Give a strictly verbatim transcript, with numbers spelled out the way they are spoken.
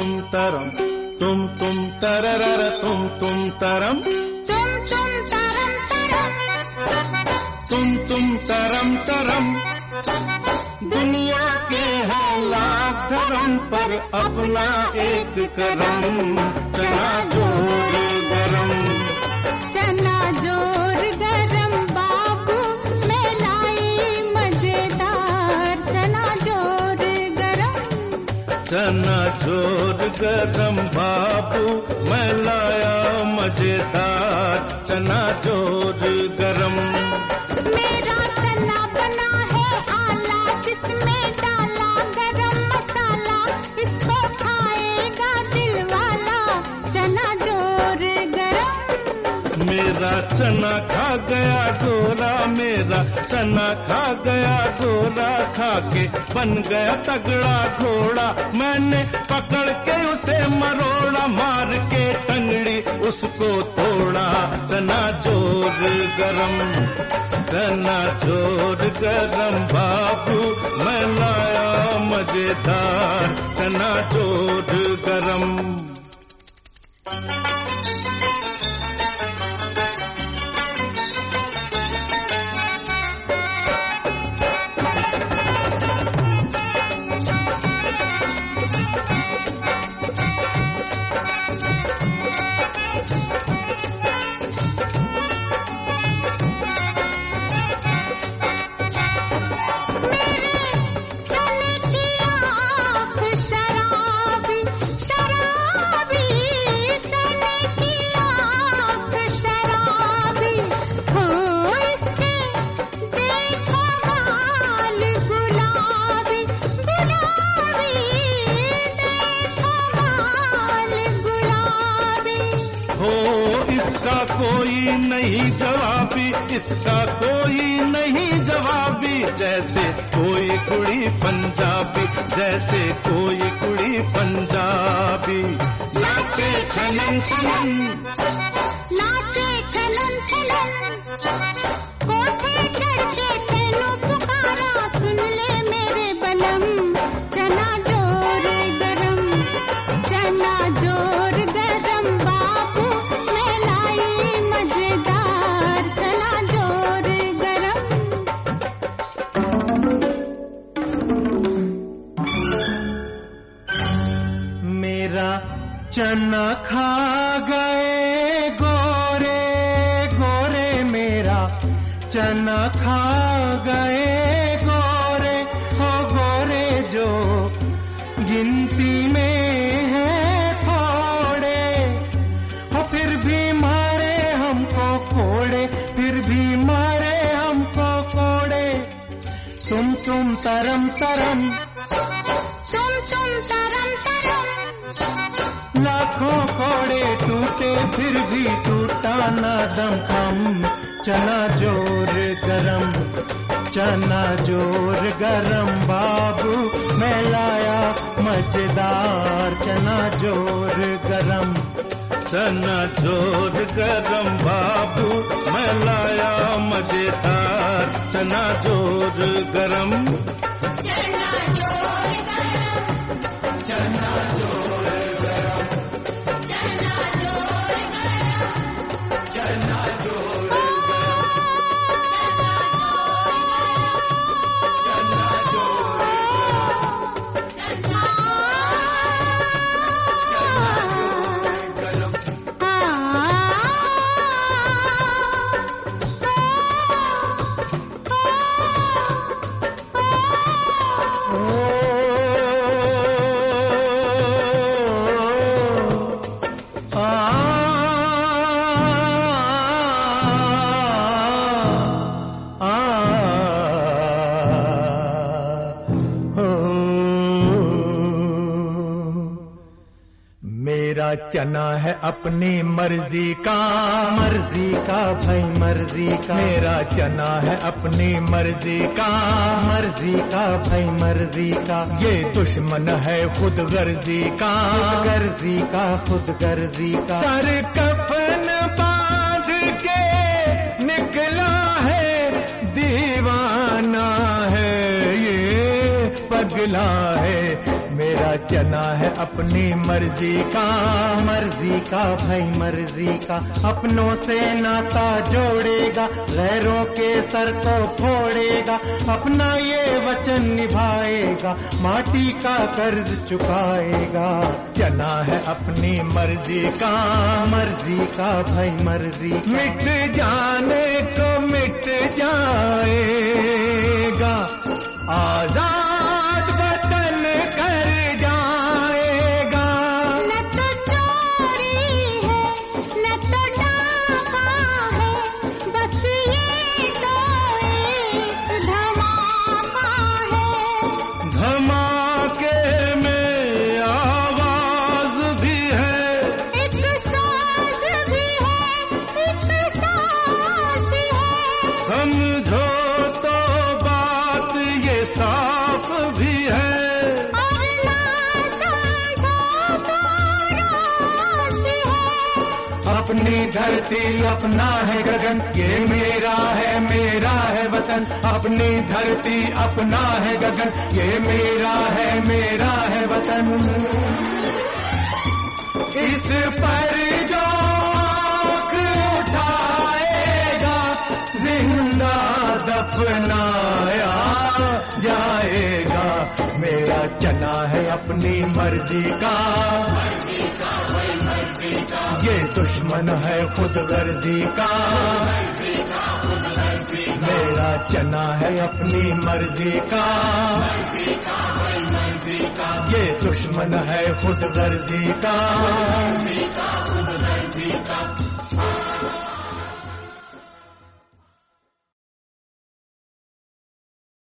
तुम तरम तुम तुम तररर तुम तुम तरम तुम तुम तरम तरम तुम तुम तरम तरम। दुनिया के है लाख धर्म पर अपना एक करम, चना जोर गरम चना जोर गरम बाबू मैं लाई मजेदार चना जोर गरम। चना जोर गरम बाबू मैं लाया मजेदार चना जोर गरम। मेरा चना बना है आला जिसमें डाला गरम मसाला, इसको खाएगा दिल वाला चना जोर गरम। मेरा चना खा गया गोरा, मेरा चना खा गया गोरा, खा के बन गया तगड़ा घोड़ा। मैंने पकड़ के उसे मरोड़ा, मार के टंगड़ी उसको तोड़ा। चना जोर गरम चना जोर गरम बाबू मैं लाया मजेदार चना जोर गरम। कोई नहीं जवाबी, इसका कोई नहीं जवाबी, जैसे कोई कुड़ी पंजाबी, जैसे कोई कुड़ी पंजाबी। नाचे छलन छलन नाचे छलन छलन कोठे चढ़ के तेनू पुकारा, सुन ले मेरे बलम चना जोर गरम चना जोर गरम बाबू मैं लाई मजेदार चना जोर गरम। मेरा चना खा गए गोरे गोरे, मेरा चना खा गए गोरे हो गोरे, जो गिनती में है थोड़े हो, फिर भी मारे हमको कोड़े, फिर भी मारे हमको कोड़े। तुम तुम तरम तरम तुम तुम तरम तरम लाखों कोड़े टूटे फिर भी टूटा ना दम हम। चना जोर गरम चना जोर गरम बाबू मैं लाया मजेदार चना जोर गरम। चना जोर गरम बाबू मैं लाया मजेदार चना जोर गरम। चना जोर गरम चना जोर गरम चना जोर गरम चना जोर चना है अपनी मर्जी का मर्जी का भाई मर्जी का। मेरा चना है अपनी मर्जी का मर्जी का भाई मर्जी का। ये दुश्मन है खुद गर्जी का गर्जी का खुद गर्जी का। सर कफन बांध के निकला है दीवाना है ये, पग निकला है। मेरा चना है अपनी मर्जी का, मर्जी का भाई मर्जी का। अपनों से नाता जोड़ेगा, गैरों के सर को फोड़ेगा। अपना ये वचन निभाएगा, माटी का कर्ज चुकाएगा। चना है अपनी मर्जी का, मर्जी का भाई मर्जी का। मिट जाने को मिट जाएगा, आजाद वतन कर जाएगा। न तो चोरी है न तो डाका है, बस ये तो एक धमाका है। धमाके में आवाज भी है, एक साज भी है, एक साज भी है। समझो तो बात ये साफ भी है। और ना समझो तो राज भी है। अपनी धरती अपना है गगन, ये मेरा है मेरा है वतन। अपनी धरती अपना है गगन, ये मेरा है मेरा है वतन। इस पर जो आँख उठाएगा, जिंदा दफनाया जाएगा। मेरा चना है अपनी मर्जी का, ये दुश्मन है खुद गर्जी का। मेरा चना है अपनी मर्जी का, ये दुश्मन है खुद गर्जी का।